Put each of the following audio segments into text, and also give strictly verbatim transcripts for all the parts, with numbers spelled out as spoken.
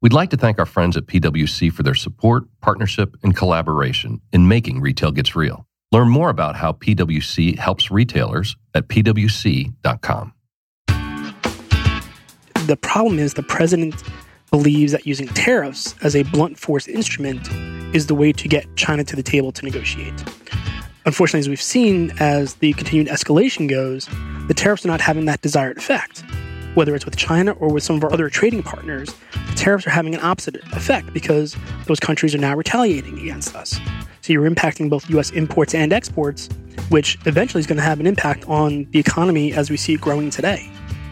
We'd like to thank our friends at P W C for their support, partnership, and collaboration in making Retail Gets Real. Learn more about how P W C helps retailers at p w c dot com. The problem is the president believes that using tariffs as a blunt force instrument is the way to get China to the table to negotiate. Unfortunately, as we've seen, as the continued escalation goes, the tariffs are not having that desired effect. Whether it's with China or with some of our other trading partners, the tariffs are having an opposite effect because those countries are now retaliating against us. So you're impacting both U S imports and exports, which eventually is going to have an impact on the economy as we see it growing today.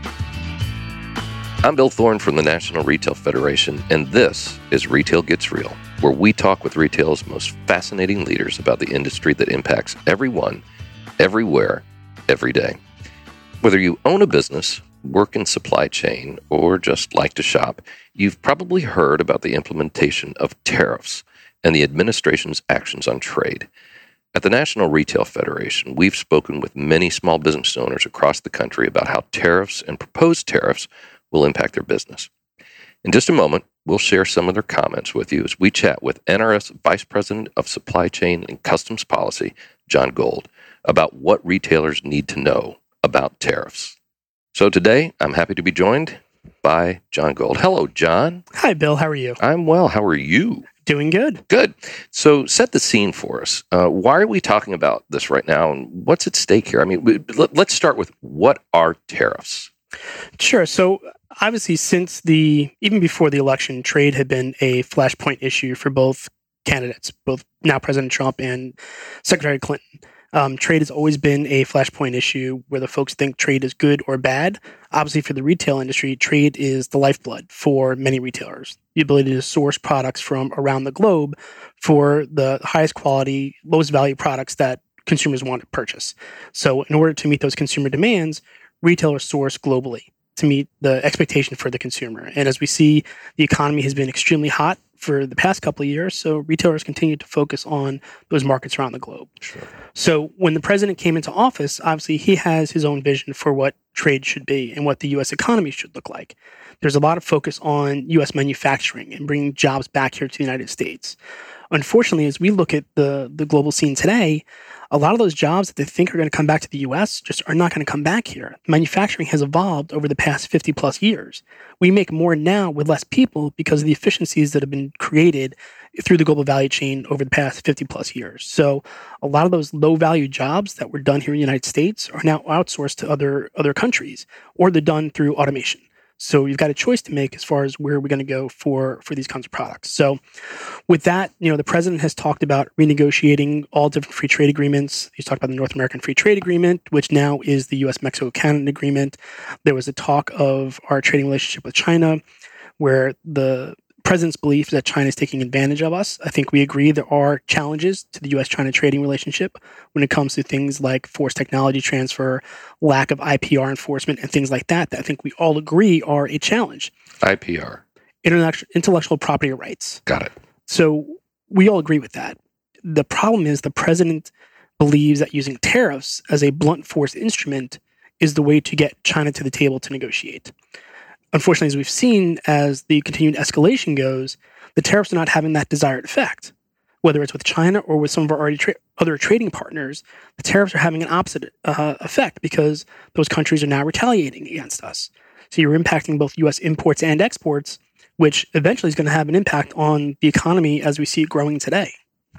I'm Bill Thorne from the National Retail Federation, and this is Retail Gets Real, where we talk with retail's most fascinating leaders about the industry that impacts everyone, everywhere, every day. Whether you own a business, work in supply chain, or just like to shop, you've probably heard about the implementation of tariffs and the administration's actions on trade. At the National Retail Federation, we've spoken with many small business owners across the country about how tariffs and proposed tariffs will impact their business. In just a moment, we'll share some of their comments with you as we chat with N R S Vice President of Supply Chain and Customs Policy, John Gold, about what retailers need to know about tariffs. So today, I'm happy to be joined by John Gold. Hello, John. Hi, Bill. How are you? I'm well. How are you? Doing good. Good. So set the scene for us. Uh, why are we talking about this right now, and what's at stake here? I mean, we, let, let's start with what are tariffs? Sure. So obviously, since the, even before the election, trade had been a flashpoint issue for both candidates, both now President Trump and Secretary Clinton. Um, trade has always been a flashpoint issue, whether folks think trade is good or bad. Obviously, for the retail industry, trade is the lifeblood for many retailers. The ability to source products from around the globe for the highest quality, lowest value products that consumers want to purchase. So in order to meet those consumer demands, retailers source globally to meet the expectation for the consumer. And as we see, the economy has been extremely hot for the past couple of years, so retailers continue to focus on those markets around the globe. Sure. So when the president came into office, obviously he has his own vision for what trade should be and what the U S economy should look like. There's a lot of focus on U S manufacturing and bringing jobs back here to the United States. Unfortunately, as we look at the, the global scene today, a lot of those jobs that they think are going to come back to the U S just are not going to come back here. Manufacturing has evolved over the past fifty plus years. We make more now with less people because of the efficiencies that have been created through the global value chain over the past fifty plus years. So a lot of those low value jobs that were done here in the United States are now outsourced to other, other countries, or they're done through automation. So you've got a choice to make as far as where we're going to go for, for these kinds of products. So with that, you know, the president has talked about renegotiating all different free trade agreements. He's talked about the North American Free Trade Agreement, which now is the U S Mexico Canada Agreement. There was a talk of our trading relationship with China, where the president's belief is that China is taking advantage of us. I think we agree there are challenges to the U S China trading relationship when it comes to things like forced technology transfer, lack of I P R enforcement, and things like that, that I think we all agree are a challenge. I P R. Intellectual, intellectual property rights. Got it. So we all agree with that. The problem is the president believes that using tariffs as a blunt force instrument is the way to get China to the table to negotiate. Unfortunately, as we've seen, as the continued escalation goes, the tariffs are not having that desired effect. Whether it's with China or with some of our already tra- other trading partners, the tariffs are having an opposite uh, effect because those countries are now retaliating against us. So you're impacting both U S imports and exports, which eventually is going to have an impact on the economy as we see it growing today.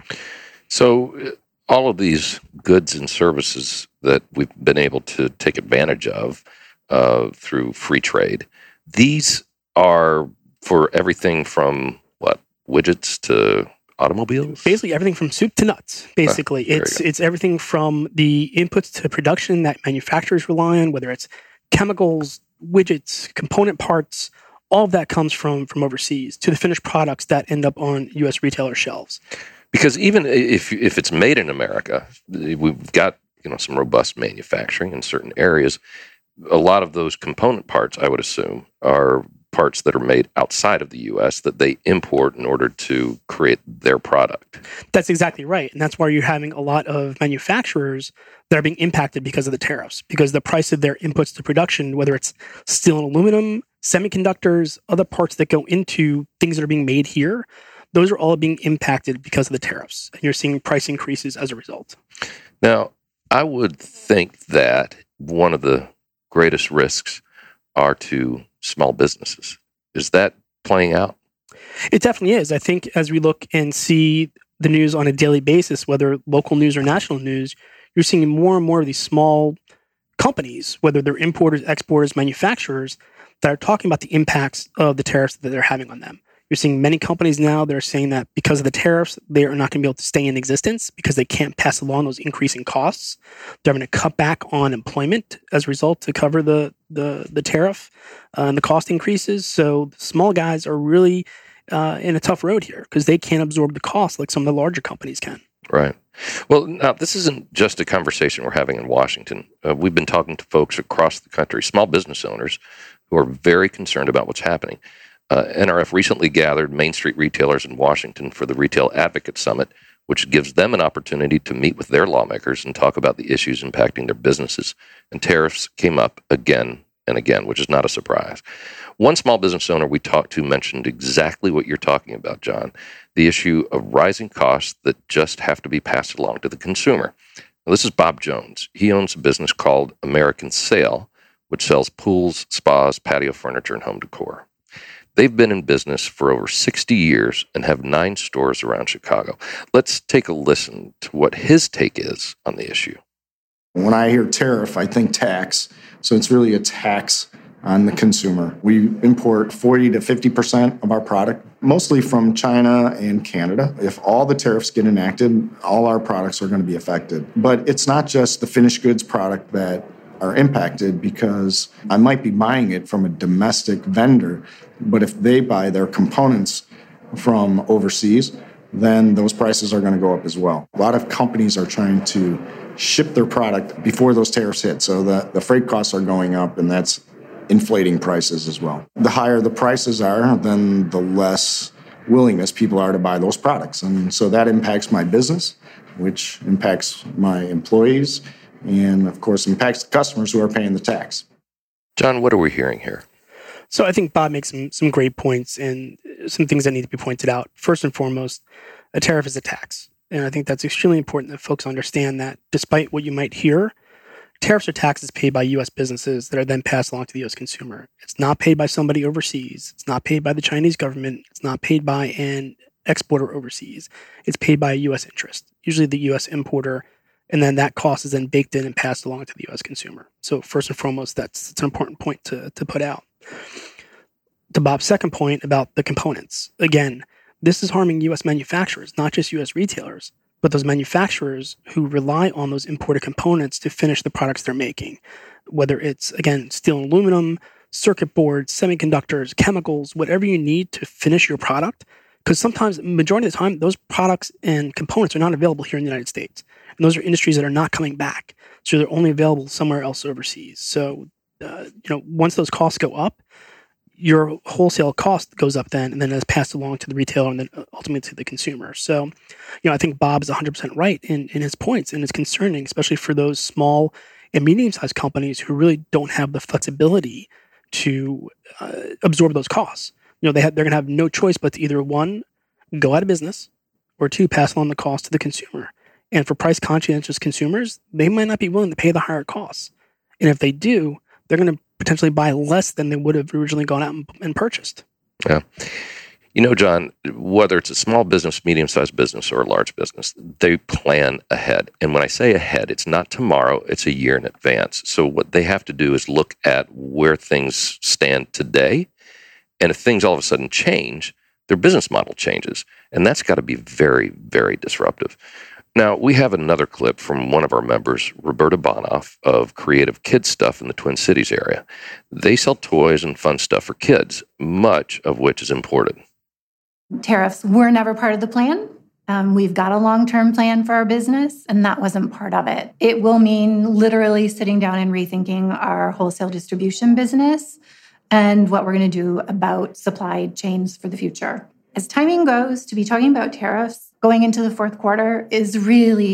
So uh, all of these goods and services that we've been able to take advantage of uh, through free trade, these are for everything from, what, widgets to automobiles? Basically everything from soup to nuts, basically. Ah, it's it's everything from the inputs to production that manufacturers rely on, whether it's chemicals, widgets, component parts, all of that comes from, from overseas, to the finished products that end up on U S retailer shelves. Because even if if it's made in America, we've got, you know, some robust manufacturing in certain areas. A lot of those component parts, I would assume, are parts that are made outside of the U S that they import in order to create their product. That's exactly right. And that's why you're having a lot of manufacturers that are being impacted because of the tariffs, because the price of their inputs to production, whether it's steel and aluminum, Semiconductors, other parts that go into things that are being made here, those are all being impacted because of the tariffs. And you're seeing price increases as a result. Now, I would think that one of the greatest risks are to small businesses. Is that playing out? It definitely is. I think as we look and see the news on a daily basis, whether local news or national news, you're seeing more and more of these small companies, whether they're importers, exporters, manufacturers, that are talking about the impacts of the tariffs that they're having on them. You're seeing many companies now that are saying that because of the tariffs, they are not going to be able to stay in existence because they can't pass along those increasing costs. They're going to cut back on employment as a result to cover the the, the tariff uh, and the cost increases. So the small guys are really uh, in a tough road here because they can't absorb the cost like some of the larger companies can. Right. Well, now, this isn't just a conversation we're having in Washington. Uh, we've been talking to folks across the country, small business owners, who are very concerned about what's happening. Uh, N R F recently gathered Main Street retailers in Washington for the Retail Advocate Summit, which gives them an opportunity to meet with their lawmakers and talk about the issues impacting their businesses. And tariffs came up again and again, which is not a surprise. One small business owner we talked to mentioned exactly what you're talking about, John, the issue of rising costs that just have to be passed along to the consumer. Now, this is Bob Jones. He owns a business called American Sale, which sells pools, spas, patio furniture, and home decor. They've been in business for over sixty years and have nine stores around Chicago. Let's take a listen to what his take is on the issue. When I hear tariff, I think tax. So it's really a tax on the consumer. We import forty to fifty percent of our product, mostly from China and Canada. If all the tariffs get enacted, all our products are going to be affected. But it's not just the finished goods product that are impacted, because I might be buying it from a domestic vendor, but if they buy their components from overseas, then those prices are going to go up as well. A lot of companies are trying to ship their product before those tariffs hit, so the, the freight costs are going up, and that's inflating prices as well. The higher the prices are, then the less willingness people are to buy those products. And so that impacts my business, which impacts my employees, and of course impacts the customers who are paying the tax. John, what are we hearing here? So I think Bob makes some, some great points and some things that need to be pointed out. First and foremost, a tariff is a tax. And I think that's extremely important that folks understand that despite what you might hear, tariffs are taxes paid by U S businesses that are then passed along to the U S consumer. It's not paid by somebody overseas. It's not paid by the Chinese government. It's not paid by an exporter overseas. It's paid by a U S interest, usually the U S importer. And then that cost is then baked in and passed along to the U S consumer. So first and foremost, that's, that's an important point to, to put out. To Bob's second point about the components, again, this is harming U S manufacturers, not just U S retailers, but those manufacturers who rely on those imported components to finish the products they're making, whether it's, again, steel and aluminum, circuit boards, semiconductors, chemicals, whatever you need to finish your product. Because sometimes, majority of the time, those products and components are not available here in the United States. And those are industries that are not coming back. So they're only available somewhere else overseas. So, uh, you know, once those costs go up, your wholesale cost goes up then, and then it's passed along to the retailer and then ultimately to the consumer. So, you know, I think Bob is one hundred percent right in, in his points, and it's concerning, especially for those small and medium-sized companies who really don't have the flexibility to uh, absorb those costs. You know, they have, they're going to have no choice but to either, one, go out of business, or two, pass along the cost to the consumer. And for price-conscientious consumers, they might not be willing to pay the higher costs. And if they do, they're going to potentially buy less than they would have originally gone out and, and purchased. Yeah. You know, John, whether it's a small business, medium-sized business, or a large business, they plan ahead. And when I say ahead, it's not tomorrow, it's a year in advance. So what they have to do is look at where things stand today. And if things all of a sudden change, their business model changes. And that's got to be very, very disruptive. Now, we have another clip from one of our members, Roberta Bonoff, of Creative Kids Stuff in the Twin Cities area. They sell toys and fun stuff for kids, much of which is imported. Tariffs were never part of the plan. Um, we've got a long-term plan for our business, and that wasn't part of it. It will mean literally sitting down and rethinking our wholesale distribution business and what we're going to do about supply chains for the future. As timing goes, to be talking about tariffs going into the fourth quarter is really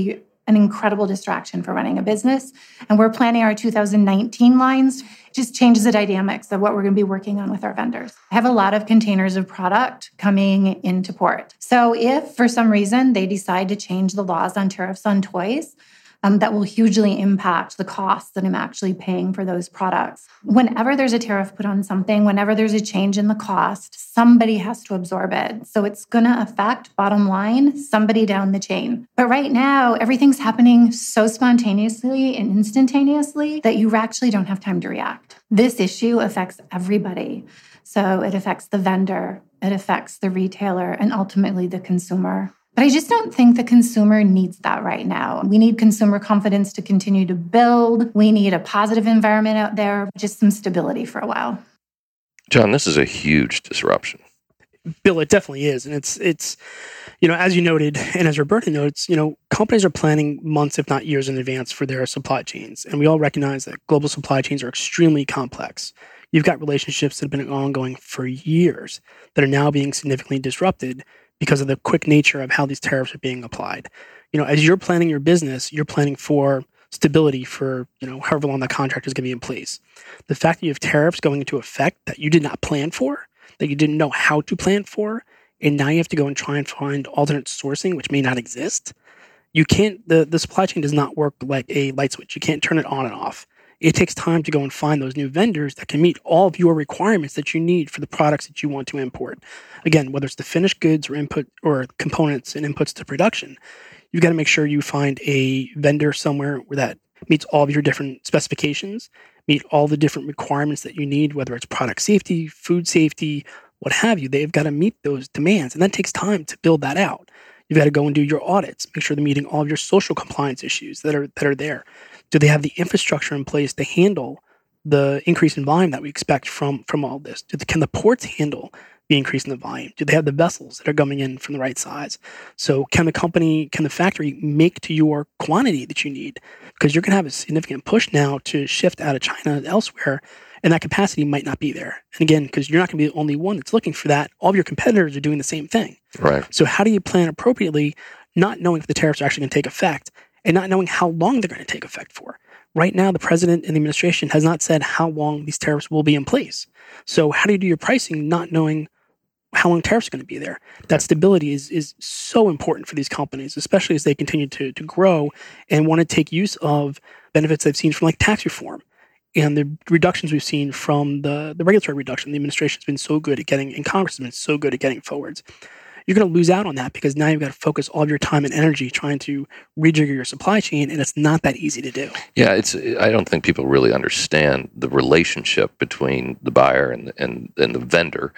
an incredible distraction for running a business. And we're planning our two thousand nineteen lines. It just changes the dynamics of what we're going to be working on with our vendors. I have a lot of containers of product coming into port. So if for some reason they decide to change the laws on tariffs on toys, Um, that will hugely impact the costs that I'm actually paying for those products. Whenever there's a tariff put on something, whenever there's a change in the cost, somebody has to absorb it. So it's going to affect, bottom line, somebody down the chain. But right now, everything's happening so spontaneously and instantaneously that you actually don't have time to react. This issue affects everybody. So it affects the vendor, it affects the retailer, and ultimately the consumer. But I just don't think the consumer needs that right now. We need consumer confidence to continue to build. We need a positive environment out there, just some stability for a while. John, this is a huge disruption. Bill, it definitely is. And it's, it's, you know, as you noted, and as Roberta notes, you know, companies are planning months, if not years in advance for their supply chains. And we all recognize that global supply chains are extremely complex. You've got relationships that have been ongoing for years that are now being significantly disrupted because of the quick nature of how these tariffs are being applied. You know, as you're planning your business, you're planning for stability for, you know, however long that contract is going to be in place. The fact that you have tariffs going into effect that you did not plan for, that you didn't know how to plan for, and now you have to go and try and find alternate sourcing, which may not exist. You can't, the, the supply chain does not work like a light switch. You can't turn it on and off. It takes time to go and find those new vendors that can meet all of your requirements that you need for the products that you want to import. Again, whether it's the finished goods or input or components and inputs to production, you've got to make sure you find a vendor somewhere where that meets all of your different specifications, meet all the different requirements that you need, whether it's product safety, food safety, what have you. They've got to meet those demands, and that takes time to build that out. You've got to go and do your audits, make sure they're meeting all of your social compliance issues that are that are there. Do they have the infrastructure in place to handle the increase in volume that we expect from, from all this? Do the, can the ports handle the increase in the volume? Do they have the vessels that are coming in from the right size? So can the company, can the factory make to your quantity that you need? Because you're going to have a significant push now to shift out of China elsewhere, and that capacity might not be there. And again, because you're not going to be the only one that's looking for that, all of your competitors are doing the same thing. Right. So how do you plan appropriately, not knowing if the tariffs are actually going to take effect, and not knowing how long they're going to take effect for? Right now, the president and the administration has not said how long these tariffs will be in place. So how do you do your pricing not knowing how long tariffs are going to be there? That stability is is so important for these companies, especially as they continue to, to grow and want to take use of benefits they've seen from like tax reform and the reductions we've seen from the, the regulatory reduction. The administration's been so good at getting, and Congress has been so good at getting forwards. You're going to lose out on that because now you've got to focus all of your time and energy trying to rejigger your supply chain, and it's not that easy to do. Yeah, it's. I don't think people really understand the relationship between the buyer and and, and the vendor,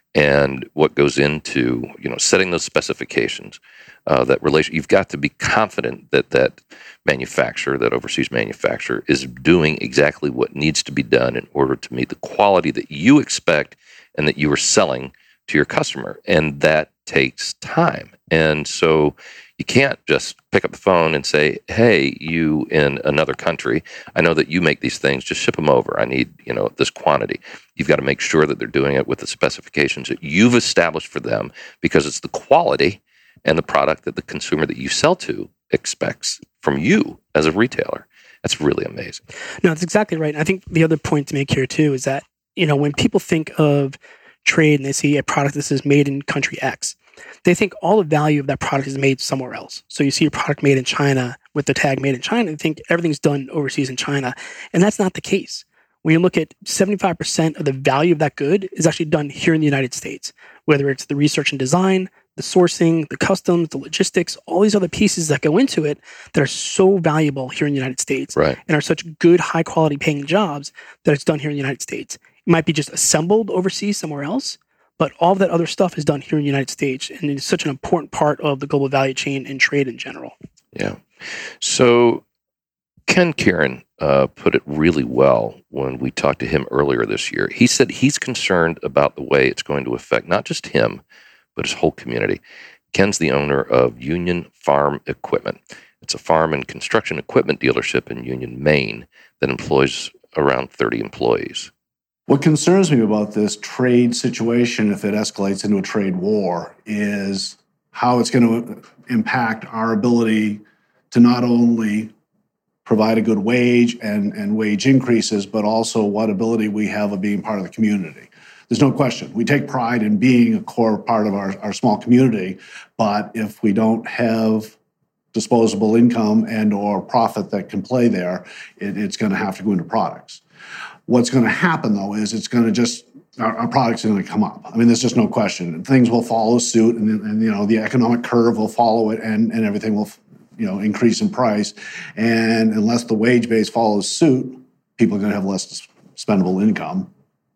and what goes into, you know, setting those specifications. Uh, that relation, you've got to be confident that that manufacturer, that overseas manufacturer, is doing exactly what needs to be done in order to meet the quality that you expect and that you are selling to your customer, and that takes time. And so you can't just pick up the phone and say, hey, you in another country, I know that you make these things, just ship them over. I need, you know, this quantity. You've got to make sure that they're doing it with the specifications that you've established for them, because it's the quality and the product that the consumer that you sell to expects from you as a retailer. That's really amazing. No, that's exactly right. I think the other point to make here too is that, you know, when people think of trade and they see a product that says made in country X, they think all the value of that product is made somewhere else. So you see a product made in China with the tag made in China and think everything's done overseas in China. And that's not the case. When you look at seventy-five percent of the value of that good is actually done here in the United States, whether it's the research and design, the sourcing, the customs, the logistics, all these other pieces that go into it that are so valuable here in the United States, right, and are such good, high quality paying jobs that it's done here in the United States. It might be just assembled overseas somewhere else, but all of that other stuff is done here in the United States, and it's such an important part of the global value chain and trade in general. Yeah. So Ken Kieran uh, put it really well when we talked to him earlier this year. He said he's concerned about the way it's going to affect not just him, but his whole community. Ken's the owner of Union Farm Equipment. It's a farm and construction equipment dealership in Union, Maine that employs around thirty employees. What concerns me about this trade situation, if it escalates into a trade war, is how it's going to impact our ability to not only provide a good wage and, and wage increases, but also what ability we have of being part of the community. There's no question. We take pride in being a core part of our, our small community, but if we don't have disposable income and or profit that can play there, it, it's going to have to go into products. What's going to happen, though, is it's going to just, our, our products are going to come up. I mean, there's just no question. Things will follow suit, and, and you know, the economic curve will follow it, and, and everything will, you know, increase in price. And unless the wage base follows suit, people are going to have less spendable income.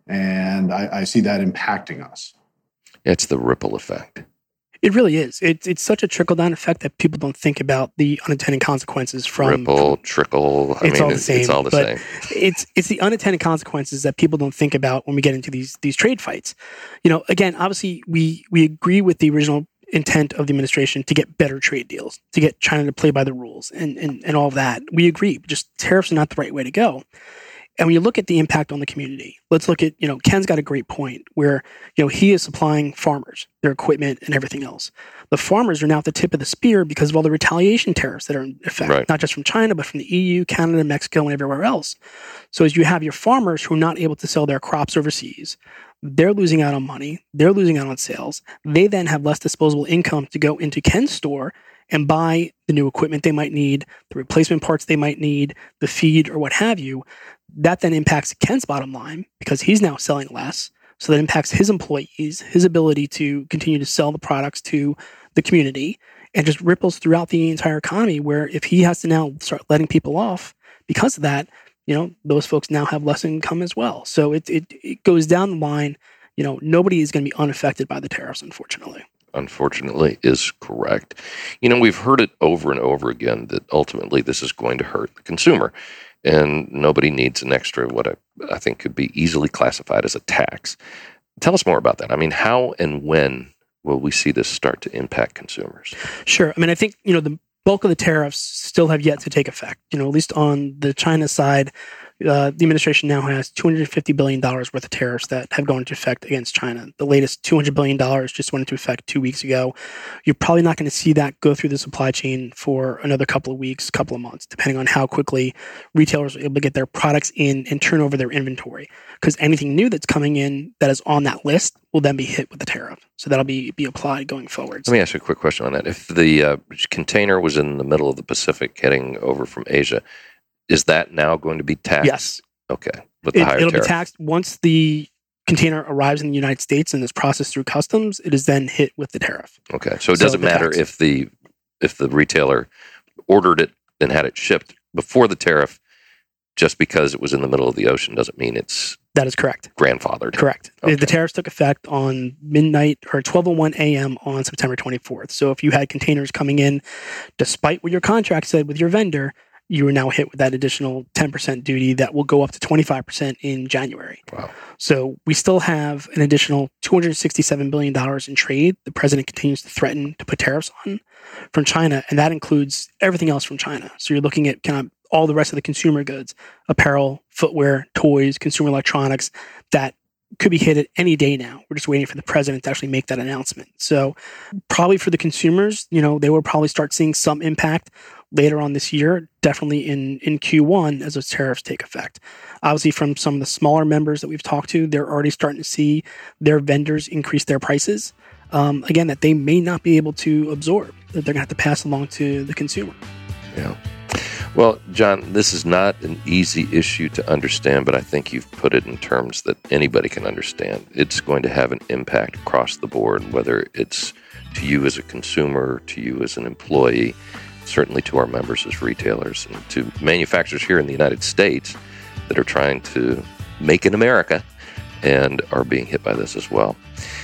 And I, I see that impacting us. It's the ripple effect. It really is. It's it's such a trickle-down effect that people don't think about the unintended consequences from... Ripple, trickle, I it's mean, all the it's, same, it's all the but same. It's, it's the unintended consequences that people don't think about when we get into these these trade fights. You know, again, obviously, we we agree with the original intent of the administration to get better trade deals, to get China to play by the rules and, and, and all of that. We agree. Just tariffs are not the right way to go. And when you look at the impact on the community, let's look at, you know, Ken's got a great point where, you know, he is supplying farmers, their equipment and everything else. The farmers are now at the tip of the spear because of all the retaliation tariffs that are in effect, right. not just from China, but from the E U, Canada, Mexico, and everywhere else. So as you have your farmers who are not able to sell their crops overseas, they're losing out on money. They're losing out on sales. They then have less disposable income to go into Ken's store and buy the new equipment they might need, the replacement parts they might need, the feed or what have you. That then impacts Ken's bottom line because he's now selling less. So that impacts his employees, his ability to continue to sell the products to the community, and just ripples throughout the entire economy where if he has to now start letting people off because of that, you know, those folks now have less income as well. So it it, it goes down the line. You know, nobody is going to be unaffected by the tariffs, unfortunately. Unfortunately, is correct. You know, we've heard it over and over again that ultimately this is going to hurt the consumer. And nobody needs an extra, what I, I think could be easily classified as a tax. Tell us more about that. I mean, how and when will we see this start to impact consumers? Sure. I mean, I think, you know, the bulk of the tariffs still have yet to take effect. You know, at least on the China side, uh, the administration now has two hundred fifty billion dollars worth of tariffs that have gone into effect against China. The latest two hundred billion dollars just went into effect two weeks ago. You're probably not going to see that go through the supply chain for another couple of weeks, couple of months, depending on how quickly retailers are able to get their products in and turn over their inventory. Because anything new that's coming in that is on that list will then be hit with the tariff. So that'll be, be applied going forward. Let me ask you a quick question on that. If the uh, container was in the middle of the Pacific heading over from Asia, is that now going to be taxed? Yes. Okay. With the it, higher it'll tariff. be taxed once the container arrives in the United States and is processed through customs. It is then hit with the tariff. Okay. So it So doesn't the matter tax. if the if the retailer ordered it and had it shipped before the tariff, just because it was in the middle of the ocean doesn't mean it's That is correct. grandfathered. Correct. The- Okay. The tariffs took effect on midnight or twelve oh one a.m. on September twenty-fourth. So if you had containers coming in, despite what your contract said with your vendor, you are now hit with that additional ten percent duty that will go up to twenty-five percent in January. Wow. So we still have an additional two hundred sixty-seven billion dollars in trade. The president continues to threaten to put tariffs on from China, and that includes everything else from China. So you're looking at kind of all the rest of the consumer goods, apparel, footwear, toys, consumer electronics, that could be hit at any day now. We're just waiting for the president to actually make that announcement. So probably for the consumers, you know, they will probably start seeing some impact later on this year, definitely in, in Q one as those tariffs take effect. Obviously, from some of the smaller members that we've talked to, they're already starting to see their vendors increase their prices. Um, again, that they may not be able to absorb, that they're going to have to pass along to the consumer. Yeah. Well, John, this is not an easy issue to understand, but I think you've put it in terms that anybody can understand. It's going to have an impact across the board, whether it's to you as a consumer, to you as an employee, certainly to our members as retailers, and to manufacturers here in the United States that are trying to make in America and are being hit by this as well.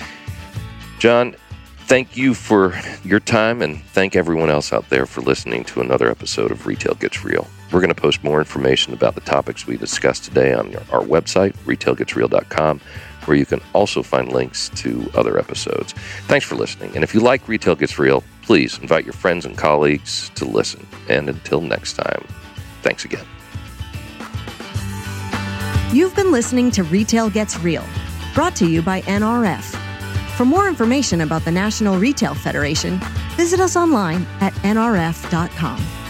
John, thank you for your time, and thank everyone else out there for listening to another episode of Retail Gets Real. We're going to post more information about the topics we discussed today on our website, retail gets real dot com, where you can also find links to other episodes. Thanks for listening. And if you like Retail Gets Real, please invite your friends and colleagues to listen. And until next time, thanks again. You've been listening to Retail Gets Real, brought to you by N R F. For more information about the National Retail Federation, visit us online at N R F dot com.